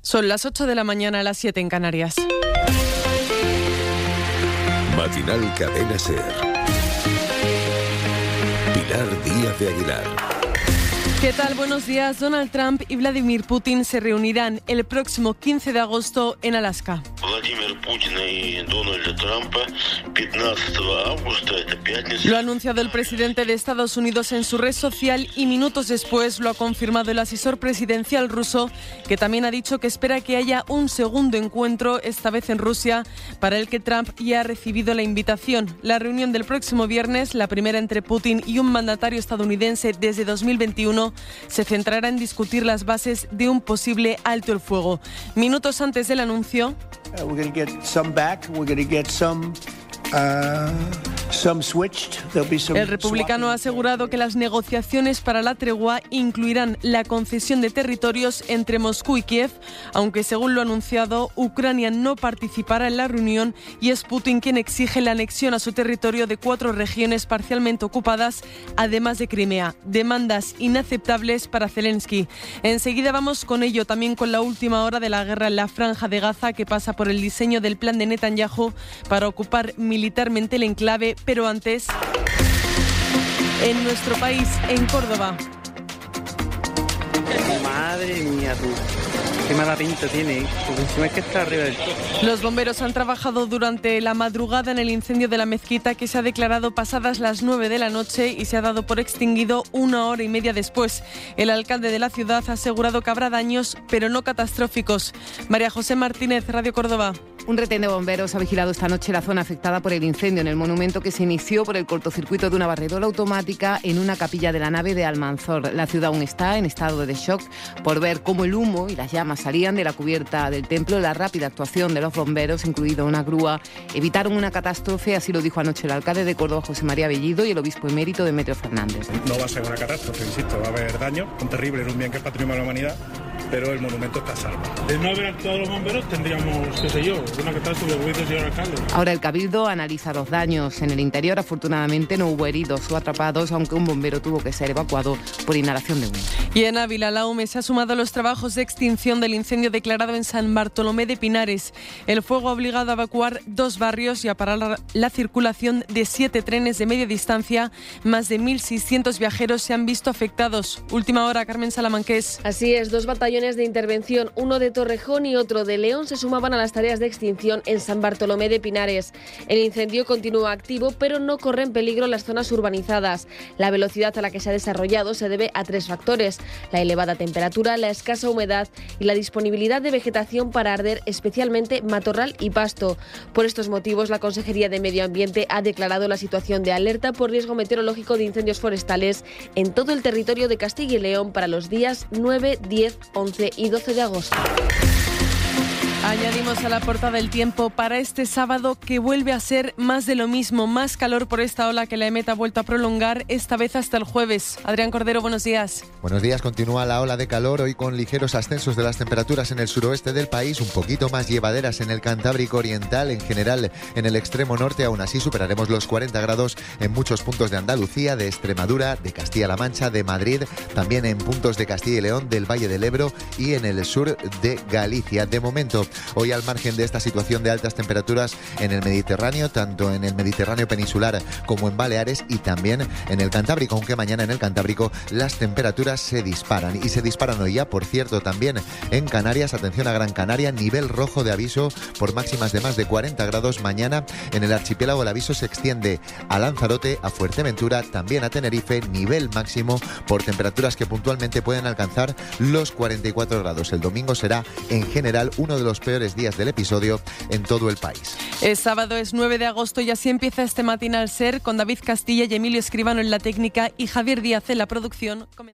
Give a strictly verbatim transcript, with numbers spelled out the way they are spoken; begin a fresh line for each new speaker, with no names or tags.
Son las ocho de la mañana, a las siete en Canarias.
Matinal Cadena Ser. Pilar Díaz de Aguilar.
¿Qué tal? Buenos días. Donald Trump y Vladimir Putin se reunirán el próximo quince de agosto en Alaska.
Vladimir Putin y Donald Trump, quince de agosto, esta пятница.
Lo ha anunciado el presidente de Estados Unidos en su red social y minutos después lo ha confirmado el asesor presidencial ruso, que también ha dicho que espera que haya un segundo encuentro, esta vez en Rusia, para el que Trump ya ha recibido la invitación. La reunión del próximo viernes, la primera entre Putin y un mandatario estadounidense desde dos mil veintiuno, se centrará en discutir las bases de un posible alto el fuego. Minutos antes del anuncio,
Uh, we're going to get some back. We're going to get some, uh, some switched. There'll be some
el republicano ha asegurado que las negociaciones para la tregua incluirán la concesión de territorios entre Moscú y Kiev, aunque según lo anunciado, Ucrania no participará en la reunión y es Putin quien exige la anexión a su territorio de cuatro regiones parcialmente ocupadas, además de Crimea. Demandas inaceptables para Zelensky. Enseguida vamos con ello, también con la última hora de la guerra en la Franja de Gaza, que pasa por el diseño del plan de Netanyahu para ocupar militarmente el enclave, pero antes, en nuestro país, en Córdoba.
Madre mía, tú. Qué mala pinta tiene, porque encima es que está arriba del todo.
Los bomberos han trabajado durante la madrugada en el incendio de la mezquita, que se ha declarado pasadas las nueve de la noche y se ha dado por extinguido una hora y media después. El alcalde de la ciudad ha asegurado que habrá daños, pero no catastróficos. María José Martínez, Radio Córdoba.
Un retén de bomberos ha vigilado esta noche la zona afectada por el incendio en el monumento, que se inició por el cortocircuito de una barredora automática en una capilla de la nave de Almanzor. La ciudad aún está en estado de shock por ver cómo el humo y las llamas salían de la cubierta del templo. La rápida actuación de los bomberos, incluido una grúa, evitaron una catástrofe, así lo dijo anoche el alcalde de Córdoba, José María Bellido, y el obispo emérito, Demetrio Fernández.
No va a ser una catástrofe, insisto, va a haber daño, son terribles, es un bien que es patrimonio de la humanidad, pero el monumento está a salvo.
De no haber actuado los bomberos tendríamos, qué sé yo, una catástrofe, como dice el señor alcalde.
Ahora el Cabildo analiza los daños en el interior. Afortunadamente no hubo heridos o atrapados, aunque un bombero tuvo que ser evacuado por inhalación de humo.
Y en Ávila, la U M E se ha sumado a los trabajos de extinción del incendio declarado en San Bartolomé de Pinares. El fuego ha obligado a evacuar dos barrios y a parar la, la circulación de siete trenes de media distancia. Más de mil seiscientos viajeros se han visto afectados. Última hora, Carmen Salamanqués.
Así es, dos batallones de intervención, uno de Torrejón y otro de León, se sumaban a las tareas de extinción en San Bartolomé de Pinares. El incendio continúa activo, pero no corre en peligro las zonas urbanizadas. La velocidad a la que se ha desarrollado se debe a tres factores: la elevada temperatura, la escasa humedad y la disponibilidad de vegetación para arder, especialmente matorral y pasto. Por estos motivos, la Consejería de Medio Ambiente ha declarado la situación de alerta por riesgo meteorológico de incendios forestales en todo el territorio de Castilla y León para los días nueve, diez, once y doce de agosto.
Añadimos a la portada el tiempo para este sábado, que vuelve a ser más de lo mismo, más calor por esta ola que la EMET ha vuelto a prolongar, esta vez hasta el jueves. Adrián Cordero, buenos días.
Buenos días, continúa la ola de calor, hoy con ligeros ascensos de las temperaturas en el suroeste del país, un poquito más llevaderas en el Cantábrico Oriental, en general en el extremo norte. Aún así superaremos los cuarenta grados en muchos puntos de Andalucía, de Extremadura, de Castilla-La Mancha, de Madrid, también en puntos de Castilla y León, del Valle del Ebro y en el sur de Galicia. De momento, hoy al margen de esta situación de altas temperaturas en el Mediterráneo, tanto en el Mediterráneo peninsular como en Baleares y también en el Cantábrico, aunque mañana en el Cantábrico las temperaturas se disparan y se disparan hoy ya, por cierto, también en Canarias. Atención a Gran Canaria, nivel rojo de aviso por máximas de más de cuarenta grados. Mañana en el archipiélago el aviso se extiende a Lanzarote, a Fuerteventura, también a Tenerife, nivel máximo por temperaturas que puntualmente pueden alcanzar los cuarenta y cuatro grados. El domingo será en general uno de los peores días del episodio en todo el país.
Es sábado, es nueve de agosto y así empieza este matinal SER, con David Castilla y Emilio Escribano en la técnica y Javier Díaz en la producción.